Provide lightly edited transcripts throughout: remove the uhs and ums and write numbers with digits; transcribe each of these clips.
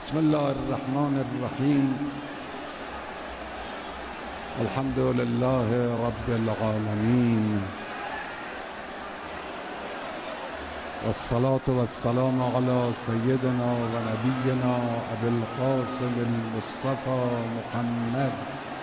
بسم الله الرحمن الرحیم. الحمد لله رب العالمین والصلاة والسلام على سيدنا ونبينا أبي القاسم المصطفى محمد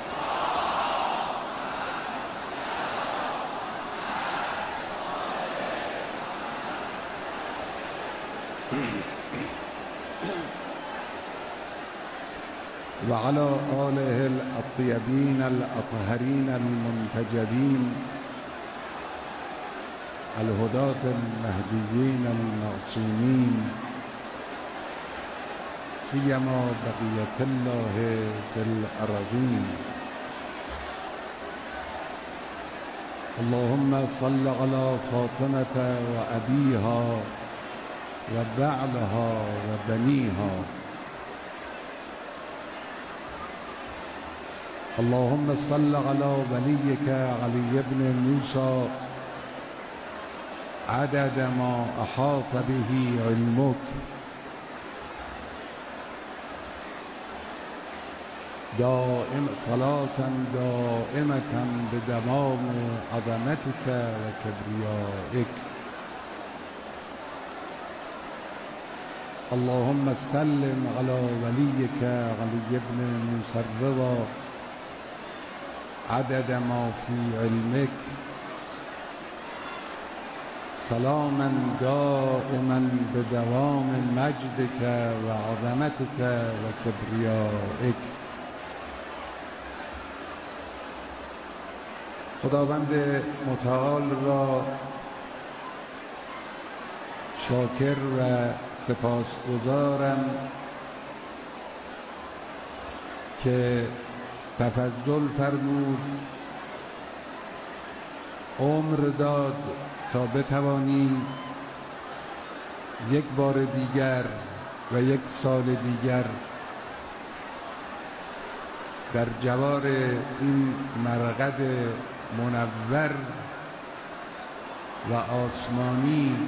وعلى آله الطيبين الأطهرين المنتجبين الهداة المهديين المعصومين سيما بقية الله في الأرضين. اللهم صل على فاطمة وأبيها وبعلها وبنيها. اللهم صل على وليك علي بن موسى عدد ما أحاط به علمك صلاة دائمة بدوام عظمتك وكبريائك. اللهم سلم على وليك علي بن موسى الرضا عدد ما في علمك سلاما دائما بدوام مجدك وعظمتك وكبريائك. خداوند متعال را شاکر و سپاسگزارم که تفضل فرمود، عمر داد تا بتوانیم یک بار دیگر و یک سال دیگر در جوار این مرقد منور و آسمانی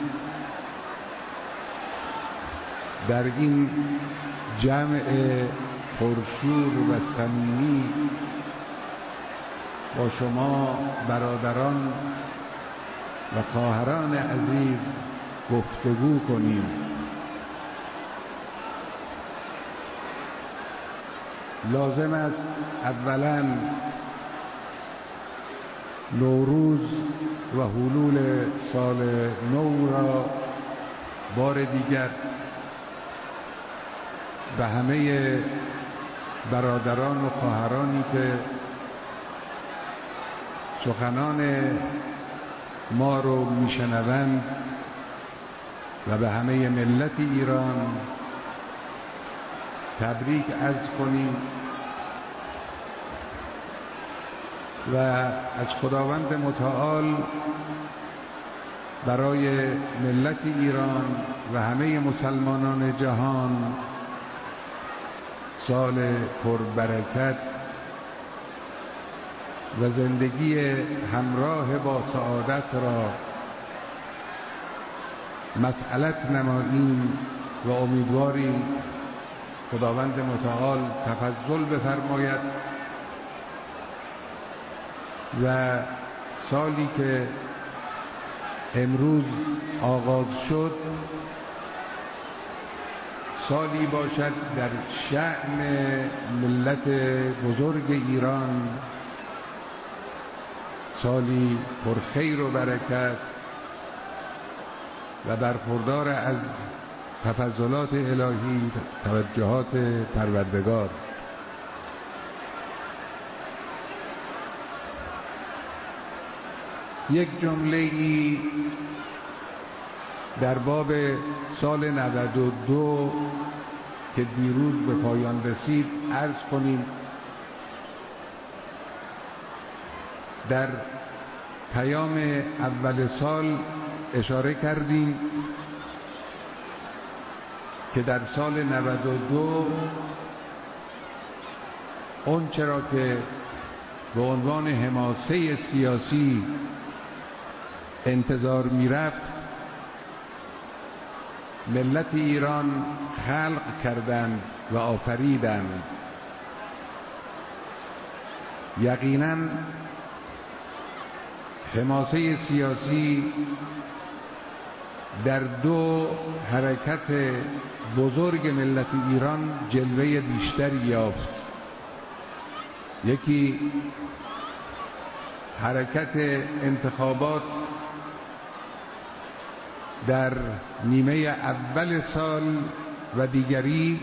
در این جمع پرشور و صمیمی با شما برادران و خواهران عزیز گفتگو کنیم. لازم است اولا نوروز و حلول سال نو را بار دیگر به همه برادران و خواهرانی که سخنان ما رو میشنوند و به همه ملت ایران تبریک عرض کنیم و از خداوند متعال برای ملت ایران و همه مسلمانان جهان سال پربرکت و زندگی همراه با سعادت را مسئلت نماییم و امیدواریم خداوند متعال تفضل بفرماید و سالی که امروز آغاز شد سالی باشد در شأن ملت بزرگ ایران، سالی پرخیر و برکت و برخوردار از تفضلات الهی، توجهات پروردگار. یک جمله‌ای در باب سال 92 که دیروز به پایان رسید عرض کنیم. در پیام اول سال اشاره کردیم که در سال 92 اون چرا که به عنوان حماسه سیاسی انتظار می‌رفت ملت ایران خلق کردند و آفریدند. یقیناً حماسه سیاسی در دو حرکت بزرگ ملت ایران جلوه بیشتری یافت. یکی حرکت انتخابات در نیمه اول سال و دیگری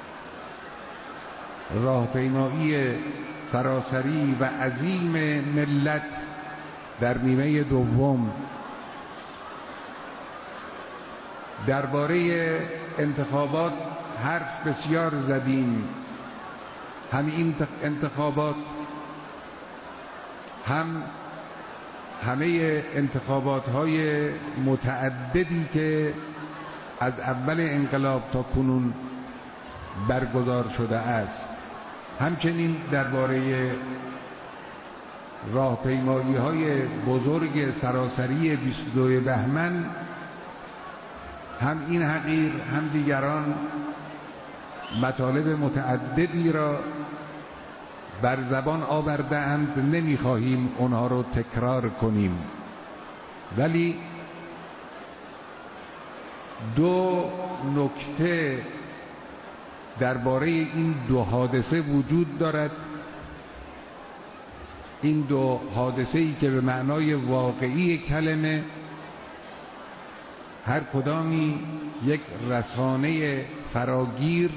راهپیمایی سراسری و عظیم ملت در نیمه دوم. درباره انتخابات حرف بسیار زدیم. هم این انتخابات هم همه انتخابات‌های متعددی که از اول انقلاب تا کنون برگزار شده است. همچنین درباره راهپیمایی‌های بزرگ سراسری 22 بهمن هم این حقیر هم دیگران مطالب متعددی را بر زبان آورده‌اند. نمی‌خواهیم آنها را تکرار کنیم، ولی دو نکته درباره این دو حادثه وجود دارد. این دو حادثه‌ای که به معنای واقعی کلمه هر کدامی یک رسانه فراگیر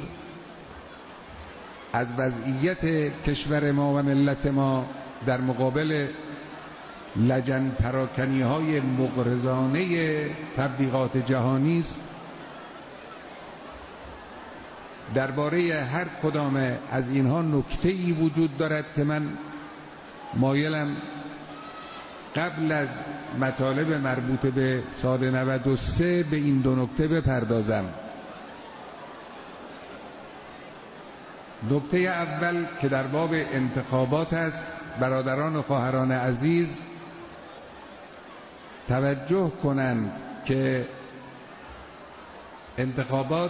از وضعیت کشور ما و ملت ما در مقابل لجن پراکنی‌های مغرضانه تبلیغات جهانی است. درباره هر کدام از اینها نکته‌ای وجود دارد که من مایلم قبل از مطالب مربوط به سال 93 به این دو نکته بپردازم. نکته اول که در باب انتخابات است، برادران و خواهران عزیز توجه کنند که انتخابات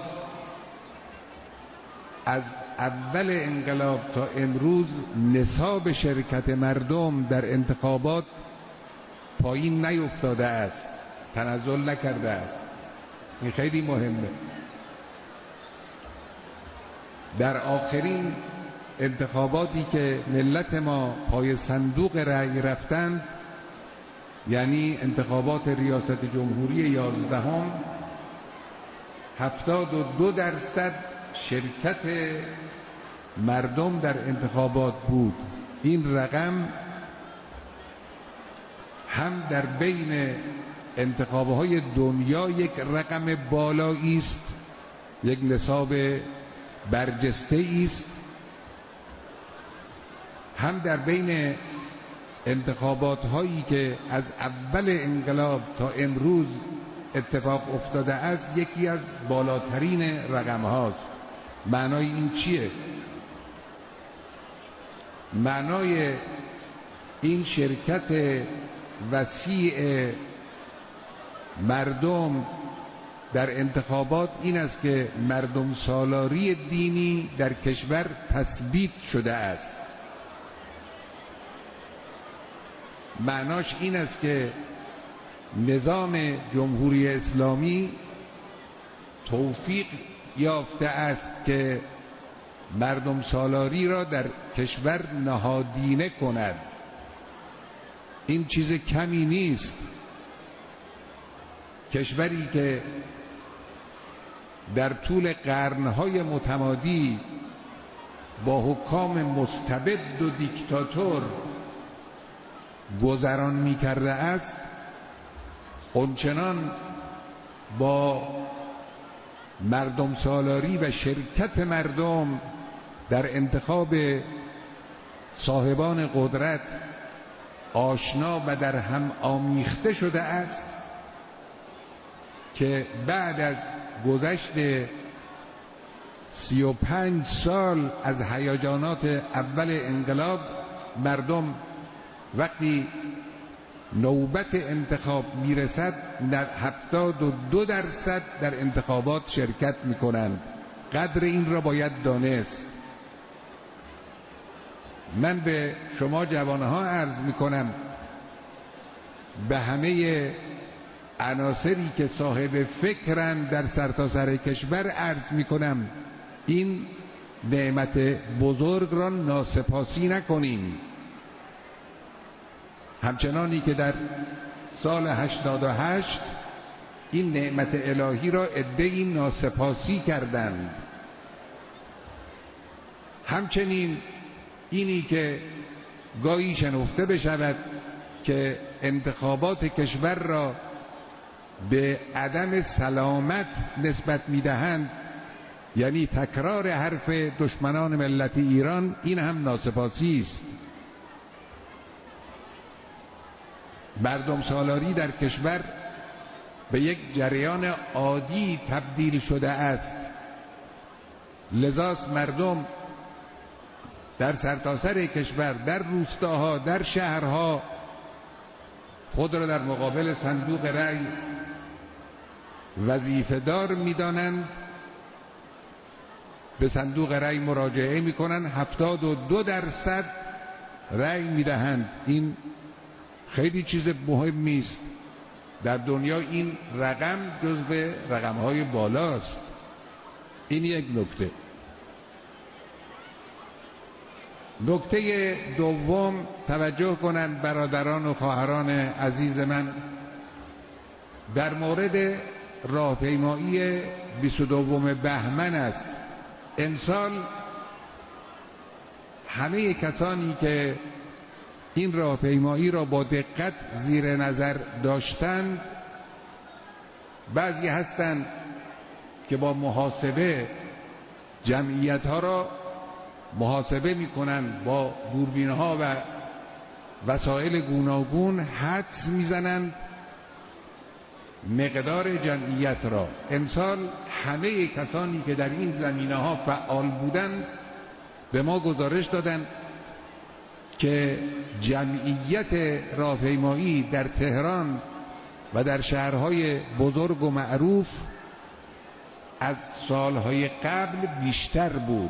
از اول انقلاب تا امروز نصاب شرکت مردم در انتخابات پایین نیفتاده است، تنزل نکرده است. این خیلی مهمه. در آخرین انتخاباتی که ملت ما پای صندوق رأی رفتند، یعنی انتخابات ریاست جمهوری 11م، 72% شرکت مردم در انتخابات بود. این رقم هم در بین انتخابهای دنیا یک رقم بالایی است، یک نصاب برجسته است، هم در بین انتخابات هایی که از اول انقلاب تا امروز اتفاق افتاده است یکی از بالاترین رقم هاست. معنای این چیه؟ معنای این شرکت وسیع مردم در انتخابات این است که مردم سالاری دینی در کشور تثبیت شده است. معناش این است که نظام جمهوری اسلامی توفیق یافته است که مردم سالاری را در کشور نهادینه کند. این چیز کمی نیست. کشوری که در طول قرنهای متمادی با حکام مستبد و دیکتاتور گذران می کرده است، اونچنان با مردم سالاری و شرکت مردم در انتخاب صاحبان قدرت آشنا و در هم آمیخته شده است که بعد از گذشت 35 سال از هیجانات اول انقلاب، مردم وقتی نوبت انتخاب میرسد 72% در انتخابات شرکت میکنند. قدر این را باید دانست. من به شما جوانها عرض میکنم، به همه عناصری که صاحب فکرند در سرتاسر کشور عرض میکنم، این نعمت بزرگ را ناسپاسی نکنیم. همچنانی که در سال 88 این نعمت الهی را عده‌ای ناسپاسی کردند، همچنین اینی که گاهی شنفته بشود که انتخابات کشور را به عدم سلامت نسبت میدهند، یعنی تکرار حرف دشمنان ملت ایران، این هم ناسپاسی است. مردم سالاری در کشور به یک جریان عادی تبدیل شده است. لذا مردم در سرتاسر کشور، در روستاها، در شهرها خود را در مقابل صندوق رأی وظیفه دار می‌دانند، به صندوق رأی مراجعه می‌کنند، 72% رأی می‌دهند. این خیلی چیز مهمی است. در دنیا این رقم جزو رقم‌های بالاست. این یک نکته. نکته دوم، توجه کنند برادران و خواهران عزیز من، در مورد راهپیمایی 22 بهمن است. امسال همه کسانی که این راهپیمایی را با دقت زیر نظر داشتند، بعضی هستند که با محاسبه جمعیت‌ها را محاسبه می‌کنند، با دوربین‌ها و وسایل گوناگون حدس می‌زنند مقدار جمعیت را. امسال همه کسانی که در این زمینه‌ها فعال بودند به ما گزارش دادند که جمعیت راهپیمایی در تهران و در شهرهای بزرگ و معروف از سالهای قبل بیشتر بود.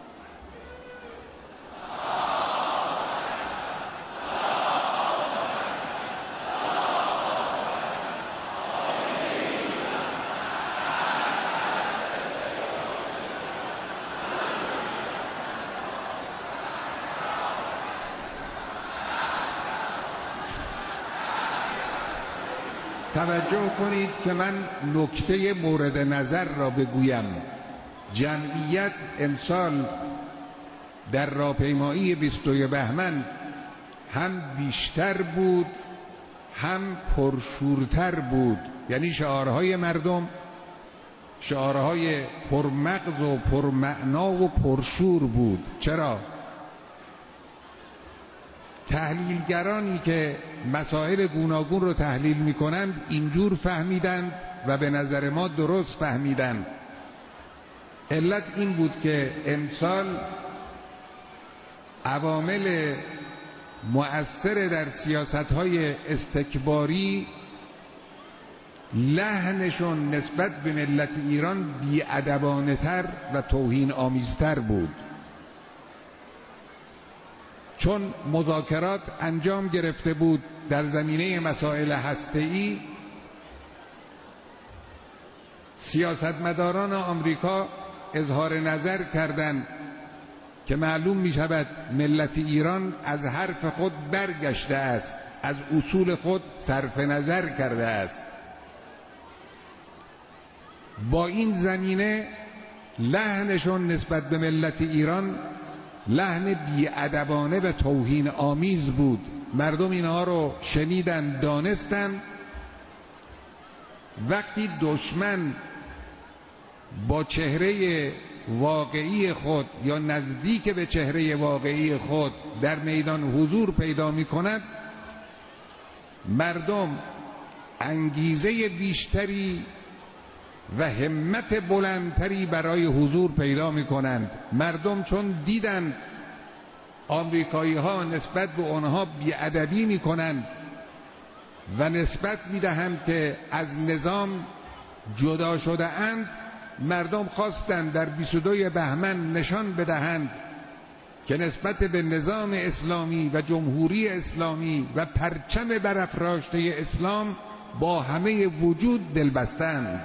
توجه کنید که من نکته مورد نظر را بگویم. جمعیت امسال در راهپیمایی 22 بهمن هم بیشتر بود، هم پرشورتر بود. یعنی شعارهای مردم شعارهای پرمغز و پرمعنا و پرشور بود. چرا؟ تحلیلگرانی که مسائل گوناگون رو تحلیل می‌کنند اینجور فهمیدند و به نظر ما درست فهمیدند. علت این بود که امسال عوامل مؤثر در سیاست‌های استکباری لحنشون نسبت به ملت ایران بی‌ادبانه‌تر و توهین آمیزتر بود. چون مذاکرات انجام گرفته بود در زمینه مسائل هسته‌ای، سیاستمداران آمریکا اظهار نظر کردند که معلوم می شود ملت ایران از حرف خود برگشته است، از اصول خود صرف نظر کرده است. با این زمینه لحنشون نسبت به ملت ایران لحن بی‌ادبانه و توهین آمیز بود. مردم اینها رو شنیدن، دانستن. وقتی دشمن با چهره واقعی خود یا نزدیک به چهره واقعی خود در میدان حضور پیدا می کند، مردم انگیزه بیشتری و همت بلندتری برای حضور پیدا می کنند. مردم چون دیدند آمریکایی ها نسبت به آنها بی‌ادبی می کنند و نسبت میدهم که از نظام جدا شده اند، مردم خواستند در 22 بهمن نشان بدهند که نسبت به نظام اسلامی و جمهوری اسلامی و پرچم برافراشته اسلام با همه وجود دلبستند.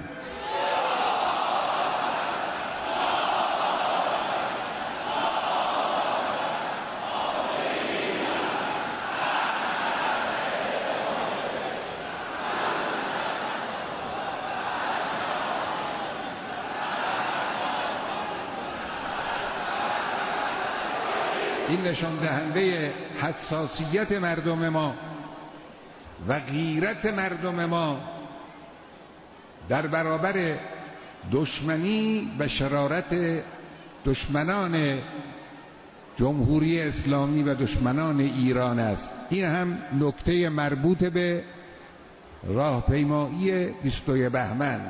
این نشان دهنده حساسیت مردم ما و غیرت مردم ما در برابر دشمنی و شرارت دشمنان جمهوری اسلامی و دشمنان ایران است. این هم نکته مربوط به راهپیمایی 22 بهمن.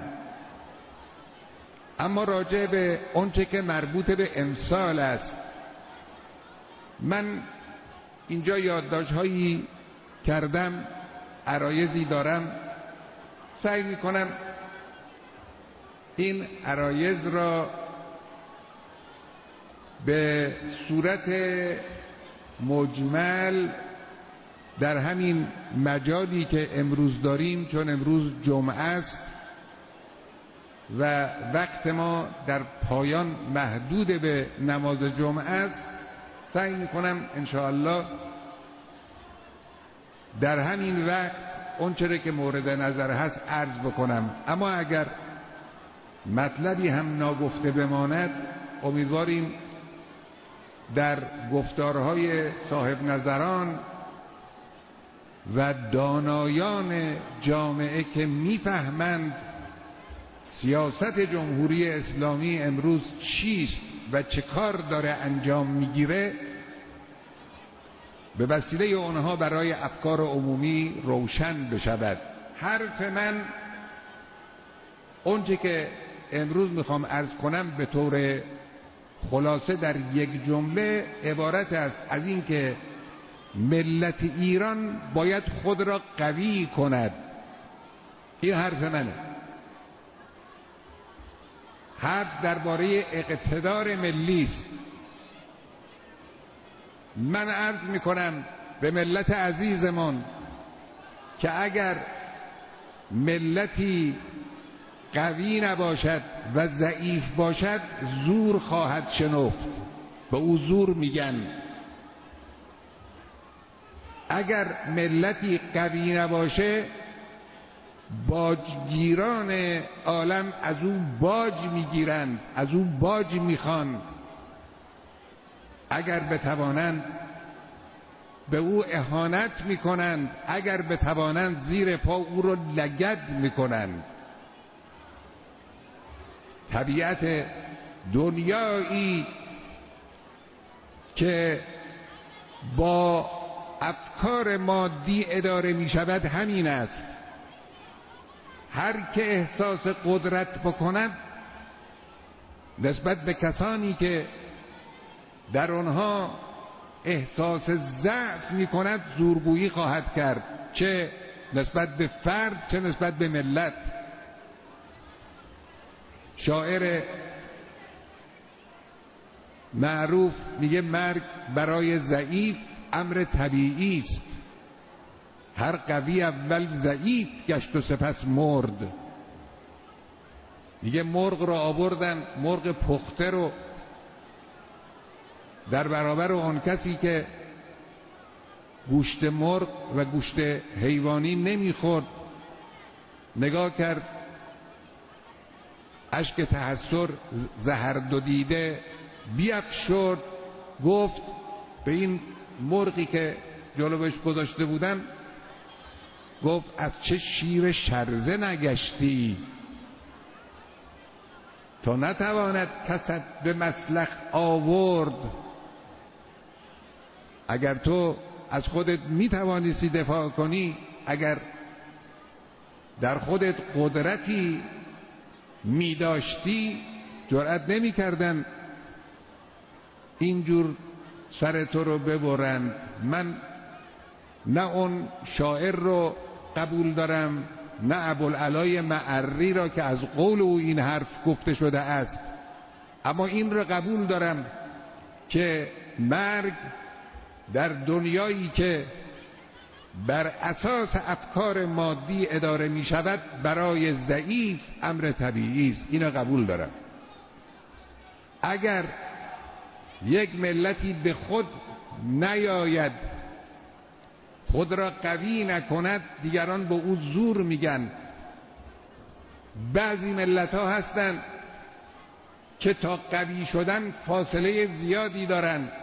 اما راجع به آنچه که مربوط به امسال است، من اینجا یادداشت‌هایی کردم، عرایضی دارم، سعی می‌کنم این عرایض را به صورت مجمل در همین مجالی که امروز داریم، چون امروز جمعه است و وقت ما در پایان محدود به نماز جمعه است، سعی میکنم انشاءالله در همین وقت اونچه که مورد نظر هست عرض بکنم. اما اگر مطلبی هم ناگفته بماند، امیدواریم در گفتارهای صاحب نظران و دانایان جامعه که میفهمند سیاست جمهوری اسلامی امروز چیست و چه کار داره انجام میگیره، به وسیله اونها برای افکار عمومی روشن بشود. حرف من، اونچه که امروز میخوام عرض کنم، به طور خلاصه در یک جمله عبارت است از این که ملت ایران باید خود را قوی کند. این حرف منه. حرف درباره اقتدار ملی است. من عرض میکنم به ملت عزیزمان که اگر ملتی قوی نباشد و ضعیف باشد، زور خواهد شنفت. به او زور میگن. اگر ملتی قوی نباشه، باجگیران عالم از او باج میگیرند، از او باج میخوان. اگر بتوانند به او اهانت میکنند، اگر بتوانند زیر پا او را لگد میکنند. طبیعت دنیایی که با افکار مادی اداره میشود همین است. هر که احساس قدرت بکند نسبت به کسانی که در آنها احساس ضعف می کند، زورگویی خواهد کرد، چه نسبت به فرد چه نسبت به ملت. شاعر معروف میگه مرگ برای ضعیف امر طبیعی است. هر قوی اول ضعیف گشت و سپس مرد. میگه مرغ رو آوردن، مرغ پخته رو در برابر اون کسی که گوشت مرغ و گوشت حیوانی نمیخورد نگاه کرد، اشک تحسر زهر دو دیده بیفشرد، گفت به این مرغی که جلوش گذاشته بودن، گفت از چه شیر شرزه نگشتی تا نتواند کست به مسلخ آورد. اگر تو از خودت میتوانستی دفاع کنی، اگر در خودت قدرتی میداشتی، جرأت نمیکردن اینجور سر تو رو ببرند. من نه اون شاعر رو قبول دارم نه ابوالعلای معری را که از قول او این حرف گفته شده است، اما این را قبول دارم که مرگ در دنیایی که بر اساس افکار مادی اداره می شود برای ضعیف امر طبیعی است. اینو قبول دارم. اگر یک ملتی به خود نیاید، خود را قوی نکند، دیگران به او زور میگن. بعضی ملت ها هستند که تا قوی شدن فاصله زیادی دارند،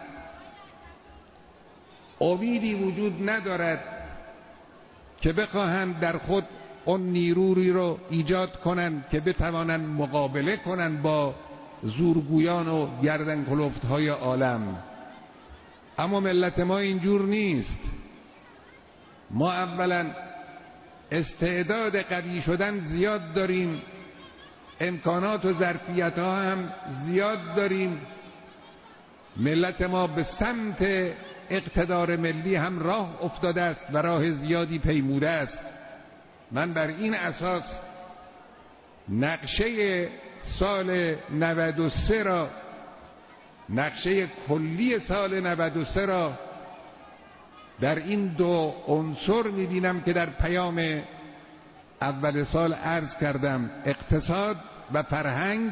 امیدی وجود ندارد که بخواهند در خود اون نیرویی رو ایجاد کنند که بتوانند مقابله کنند با زورگویان و گردن کلفت های عالم. اما ملت ما اینجور نیست. ما اولا استعداد قوی شدن زیاد داریم، امکانات و ظرفیت ها هم زیاد داریم. ملت ما به سمت اقتدار ملی هم راه افتاده است و راه زیادی پیموده است. من بر این اساس نقشه سال 93 را، نقشه کلی سال 93 را در این دو عنصر می‌بینم که در پیام اول سال عرض کردم: اقتصاد و فرهنگ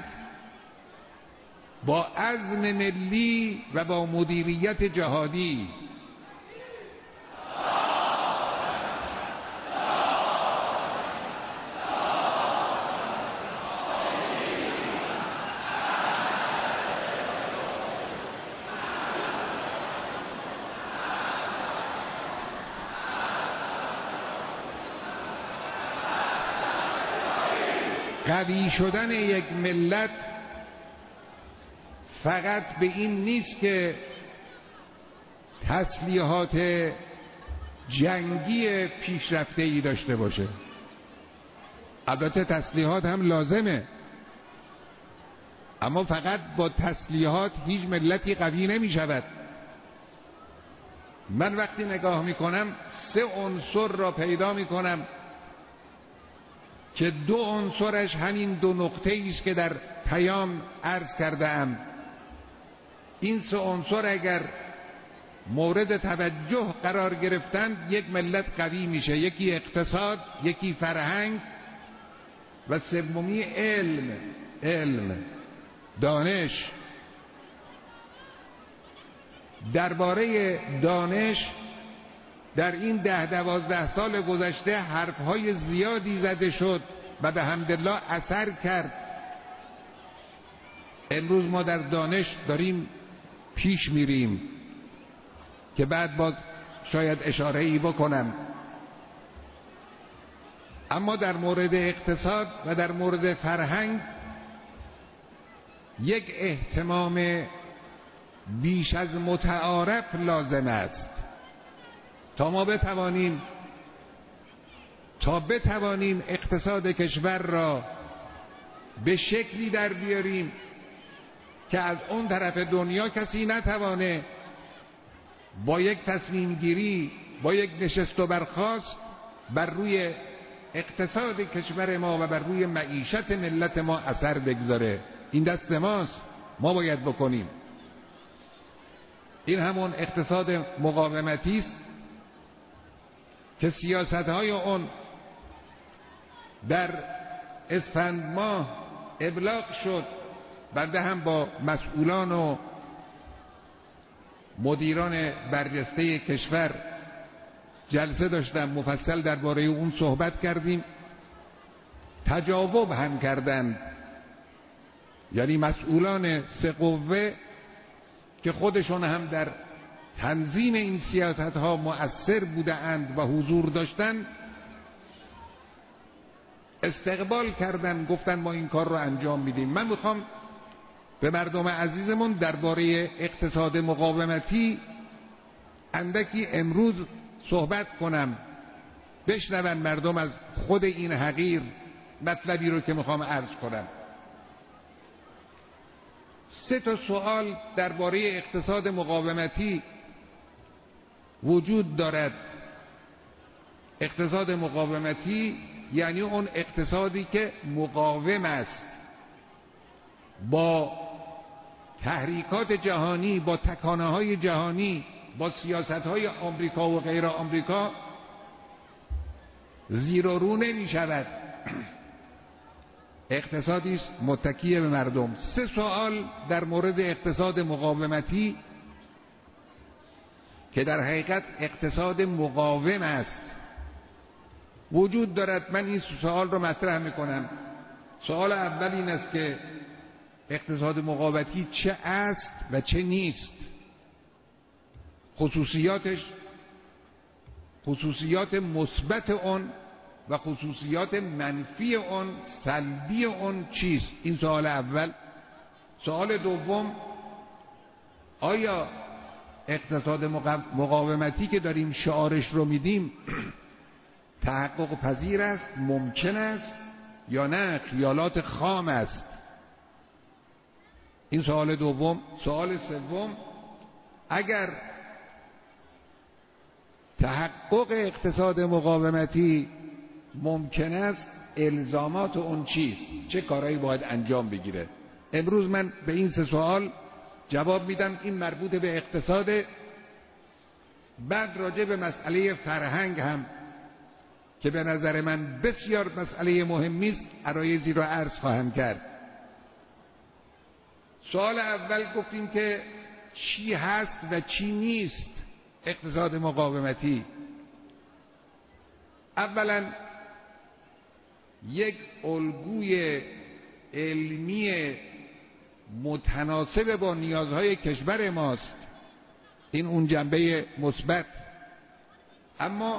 با عزم ملی و با مدیریت جهادی. قوی شدن یک ملت فقط به این نیست که تسلیحات جنگی پیشرفته‌ای داشته باشه. البته تسلیحات هم لازمه، اما فقط با تسلیحات هیچ ملتی قوی نمی شود. من وقتی نگاه می کنم 3 عنصر را پیدا می کنم که 2 عنصرش همین 2 نقطه است که در پیام عرض کرده ام. این 3 عنصر اگر مورد توجه قرار گرفتند یک ملت قوی میشه. یکی اقتصاد، یکی فرهنگ و سومی علم، دانش. درباره دانش در این 10-12 سال گذشته حرفهای زیادی زده شد و به حمدالله اثر کرد. امروز ما در دانش داریم پیش میریم که بعد باز شاید اشاره ای بکنم. اما در مورد اقتصاد و در مورد فرهنگ یک اهتمام بیش از متعارف لازم است تا بتوانیم اقتصاد کشور را به شکلی در بیاریم که از اون طرف دنیا کسی نتوانه با یک تصمیم گیری، با یک نشست و برخاست بر روی اقتصاد کشور ما و بر روی معیشت ملت ما اثر بگذاره. این دست ماست، ما باید بکنیم. این همون اقتصاد مقاومتی است که سیاست‌های اون در اسفند ماه ابلاغ شد. بنده هم با مسئولان و مدیران برجسته کشور جلسه داشتم، مفصل درباره اون صحبت کردیم. تجاوب هم کردند، یعنی مسئولان 3 قوه که خودشون هم در تنظیم این سیاست‌ها مؤثر بودند و حضور داشتند، استقبال کردن، گفتن ما این کار رو انجام میدیم. من میخوام به مردم عزیزمون درباره اقتصاد مقاومتی اندکی امروز صحبت کنم، بشنون مردم از خود این حقیر مطلبی رو که میخوام عرض کنم. 3 سوال درباره اقتصاد مقاومتی وجود دارد اقتصاد مقاومتی یعنی اون اقتصادی که مقاوم است با تحریکات جهانی، با تکانه‌های جهانی، با سیاست‌های آمریکا و غیر آمریکا زیر و رو نمی‌شود. اقتصادی است متکی به مردم. 3 سوال در مورد اقتصاد مقاومتی که در حقیقت اقتصاد مقاوم است وجود دارد. من این سوال رو مطرح میکنم. سوال اول این است که اقتصاد مقاومتی چه است و چه نیست، خصوصیاتش، خصوصیات مثبت اون و خصوصیات منفی اون، سلبی اون چیست؟ این سوال اول. سوال دوم، آیا اقتصاد مقاومتی که داریم شعارش رو میدیم تحقق پذیر است، ممکن است یا نه خیالات خام است؟ این سوال دوم. سوال سوم، اگر تحقق اقتصاد مقاومتی ممکن است الزامات اون چیست؟ چه کارهایی باید انجام بگیره؟ امروز من به این 3 سوال جواب میدم. این مربوط به اقتصاد. بعد راجع به مسئله فرهنگ هم که به نظر من بسیار مسئله مهمی است عرایضی را عرض خواهم کرد. سوال اول گفتیم که چی هست و چی نیست اقتصاد مقاومتی. اولا یک الگوی علمی متناسب با نیازهای کشور ماست. این اون جنبه مثبت، اما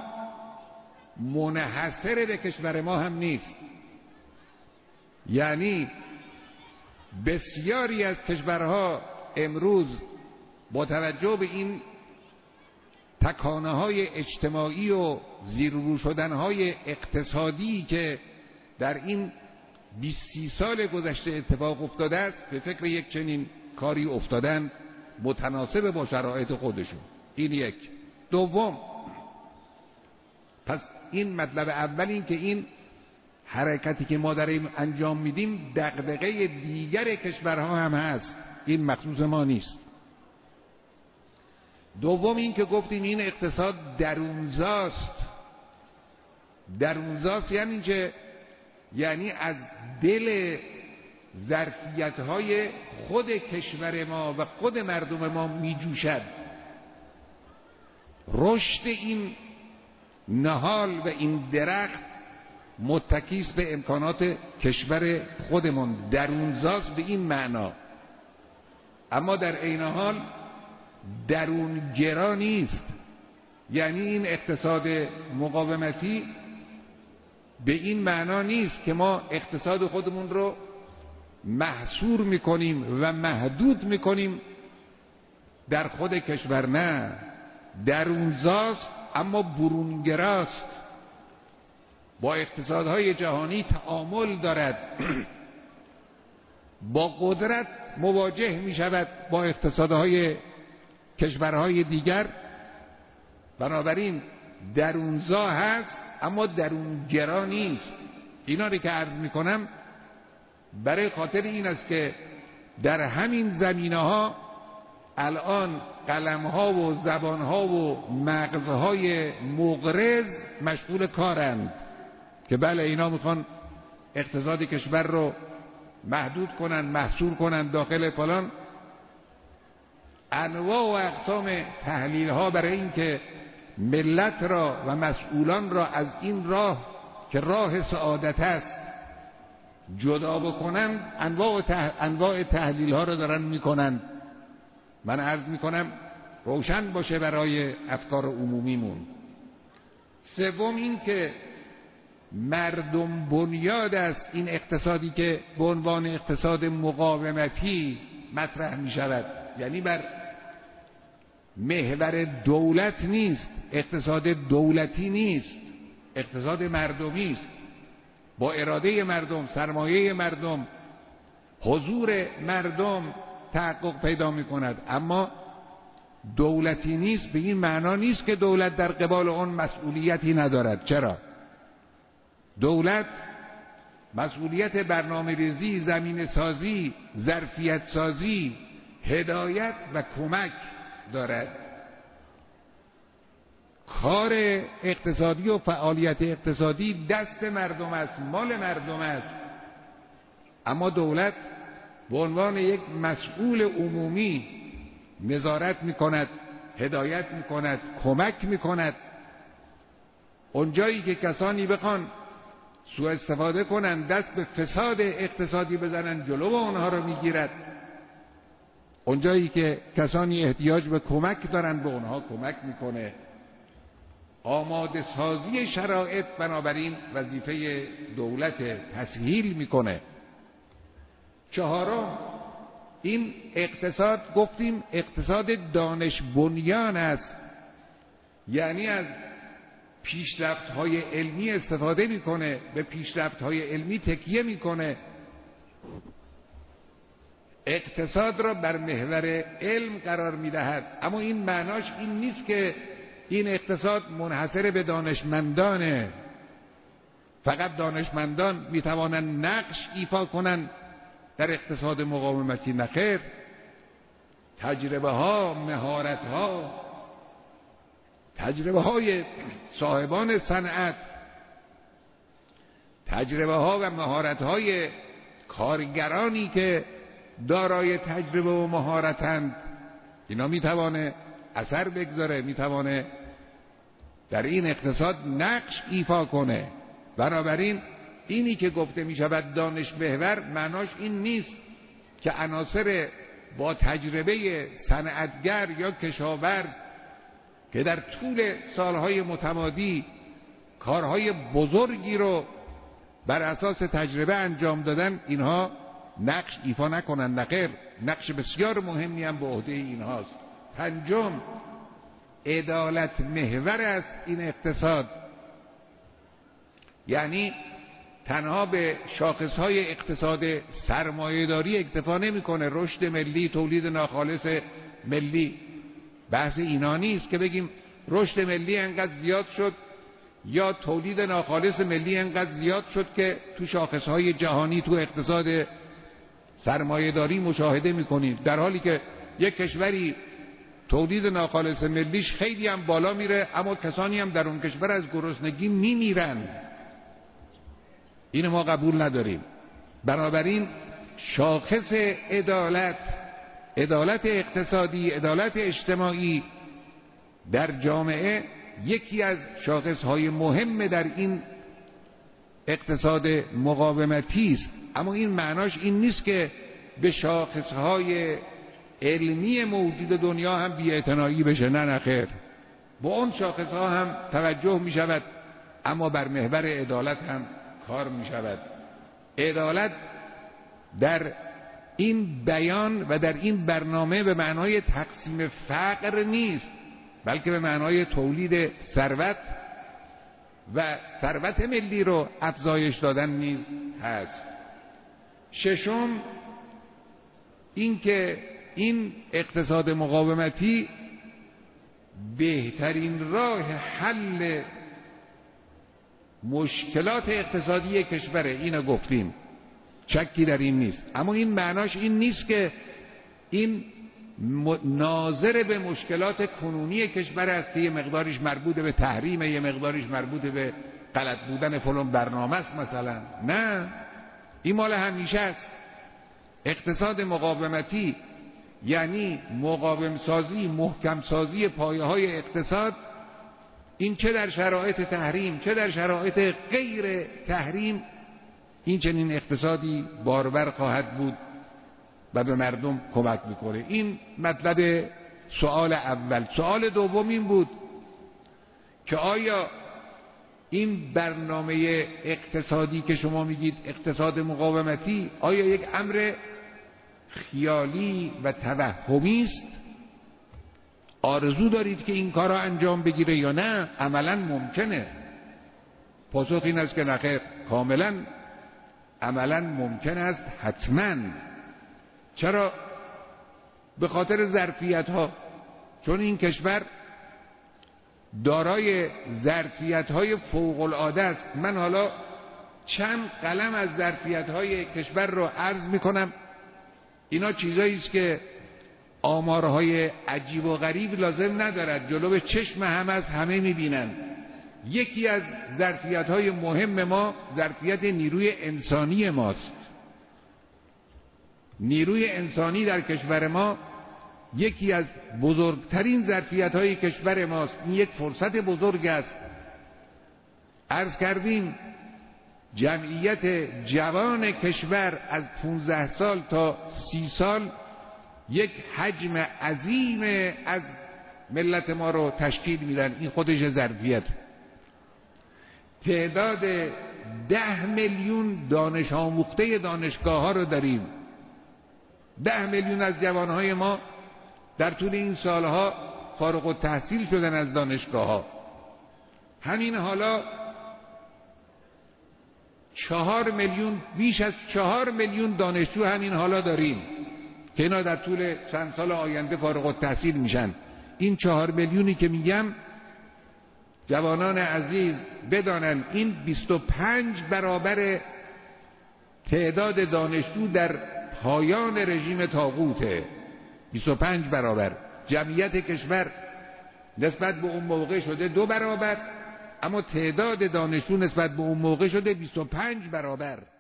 منحصر به کشور ما هم نیست. یعنی بسیاری از کشورها امروز با توجه به این تکانه‌های اجتماعی و زیررو شدن‌های اقتصادی که در این 20 سال گذشته اتفاق افتاده است به فکر یک چنین کاری افتادن متناسب با شرایط خودشون. این یک. دوم، پس این مطلب اول این که این حرکتی که ما داریم انجام میدیم دغدغه دیگر کشورها هم هست، این مخصوص ما نیست. دوم این که گفتیم این اقتصاد درونزاست. درونزاست یعنی که یعنی از دل ظرفیت‌های خود کشور ما و خود مردم ما میجوشد. رشد این نهال و این درخت متکیست به امکانات کشور خودمون، درونزاست به این معنا. اما در عین حال درونگرا نیست. یعنی این اقتصاد مقاومتی به این معنا نیست که ما اقتصاد خودمون رو محصور میکنیم و محدود میکنیم در خود کشور. نه، درونزاست اما برونگراست. با اقتصادهای جهانی تعامل دارد، با قدرت مواجه می شود با اقتصادهای کشورهای دیگر. بنابراین درونزا هست اما درونگرا نیست. اینا رو که عرض می کنم برای خاطر این است که در همین زمینه ها الان قلم ها و زبان ها و مغزهای مغرض مشغول کارند که بله اینا میخوان اقتصاد کشور رو محدود کنن، محصور کنن داخل فلان. انواع و اقسام تحلیل ها برای این که ملت را و مسئولان را از این راه که راه سعادت است جدا بکنن، انواع تحلیل ها را دارن میکنن. من عرض میکنم روشن باشه برای افکار عمومیمون. سوم این که مردم بنیاد است این اقتصادی که به عنوان اقتصاد مقاومتی مطرح می شود. یعنی بر محور دولت نیست، اقتصاد دولتی نیست، اقتصاد مردمی است. با اراده مردم، سرمایه مردم، حضور مردم تحقق پیدا می کند. اما دولتی نیست به این معنا نیست که دولت در قبال اون مسئولیتی ندارد. چرا؟ دولت مسئولیت برنامه ریزی، زمین سازی، ظرفیت سازی، هدایت و کمک دارد. کار اقتصادی و فعالیت اقتصادی دست مردم است، مال مردم است، اما دولت به عنوان یک مسئول عمومی نظارت میکند، هدایت میکند، کمک میکند. اونجایی که کسانی بخوان سوء استفاده کنند، دست به فساد اقتصادی بزنند، جلو اونها رو میگیرد. اونجایی که کسانی احتیاج به کمک دارند به اونها کمک میکنه. آماده سازی شرایط بنابراین وظیفه دولت تسهیل میکنه. چهارم، این اقتصاد گفتیم اقتصاد دانش بنیان است، یعنی از پیشرفت‌های علمی استفاده میکنه، به پیشرفت‌های علمی تکیه میکنه، اقتصاد را بر محور علم قرار میدهد. اما این معناش این نیست که این اقتصاد منحصر به دانشمندانه، فقط دانشمندان میتوانند نقش ایفا کنند در اقتصاد مقاومتی. نخیر، تجربه ها، مهارت ها، تجربه های صاحبان صنعت، تجربه ها و مهارت های کارگرانی که دارای تجربه و مهارتند، اینا میتوانه اثر بگذاره، میتوانه در این اقتصاد نقش ایفا کنه. بنابراین اینی که گفته میشود دانش محور، معناش این نیست که عناصر با تجربه صنعتگر یا کشاورز که در طول سالهای متمادی کارهای بزرگی رو بر اساس تجربه انجام دادن، اینها نقش ایفا نکنند. نخیر، نقش بسیار مهمی هم به عهده اینهاست. پنجم، عدالت محور است این اقتصاد، یعنی تنها به شاخصهای اقتصاد سرمایه‌داری اکتفا نمی‌کنه. رشد ملی، تولید ناخالص ملی، بحث اینا نیست که بگیم رشد ملی انقدر زیاد شد یا تولید ناخالص ملی انقدر زیاد شد که تو شاخصهای جهانی تو اقتصاد سرمایه‌داری مشاهده می‌کنیم، در حالی که یک کشوری تولید ناخالص ملیش خیلی هم بالا میره اما کسانی هم در اون کشور از گرسنگی میمیرن. این ما قبول نداریم. بنابراین شاخص عدالت اقتصادی، عدالت اجتماعی در جامعه یکی از شاخصهای مهم در این اقتصاد مقاومتی است. اما این معناش این نیست که به شاخصهای علمی موجود دنیا هم بی‌اعتنایی بشه. نه نخیر، با اون شاخصها هم توجه می شود، اما بر محور عدالت هم کار می شود. عدالت در این بیان و در این برنامه به معنای تقسیم فقر نیست، بلکه به معنای تولید ثروت و ثروت ملی رو افزایش دادن نیز هست. ششم، این که این اقتصاد مقاومتی بهترین راه حل مشکلات اقتصادی کشوره، اینو گفتیم، شکی در این نیست. اما این معناش این نیست که این ناظر به مشکلات کنونی کشور است که یه مقداریش مربوط به تحریم، یه مقداریش مربوط به غلط بودن فلان برنامه است مثلا. نه، این مال همیشه است. اقتصاد مقاومتی یعنی مقاوم سازی، محکم سازی پایه های اقتصاد. این چه در شرایط تحریم چه در شرایط غیر تحریم، این چنین اقتصادی بارور خواهد بود و به مردم کمک میکنه. این مطلب سوال اول. سوال دوم این بود که آیا این برنامه اقتصادی که شما میگید اقتصاد مقاومتی، آیا یک امر خیالی و توهمی است؟ آرزو دارید که این کار را انجام بگیره یا نه عملا ممکنه؟ پاسخ این است که نخیر، کاملا عملا ممکن است، حتما. چرا؟ به خاطر ظرفیت ها. چون این کشور دارای ظرفیت‌های فوق‌العاده است. من حالا چند قلم از ظرفیت‌های کشور رو عرض می‌کنم. اینا چیزایی است که آمارهای عجیب و غریب لازم ندارد، جلو چشم همه از همه می‌بینن. یکی از ظرفیت‌های مهم ما ظرفیت نیروی انسانی ماست. نیروی انسانی در کشور ما یکی از بزرگترین ظرفیت‌های کشور ماست. این یک فرصت بزرگ است. عرض کردیم جمعیت جوان کشور از 15 سال تا 30 سال یک حجم عظیم از ملت ما رو تشکیل میدن. این خودش ظرفیت. تعداد 10 میلیون دانش آموخته دانشگاه ها رو داریم. 10 میلیون از جوانهای ما در طول این سالها فارغ التحصیل شدن از دانشگاه ها. همین حالا 4 میلیون، بیش از 4 میلیون دانشجو همین حالا داریم که اینا در طول چند سال آینده فارغ التحصیل میشن. این 4 میلیونی که میگم جوانان عزیز بدانن این 25 برابر تعداد دانشجو در پایان رژیم طاغوته. 25 برابر. جمعیت کشور نسبت به اون موقع شده 2 برابر، اما تعداد دانشجو نسبت به اون موقع شده 25 برابر.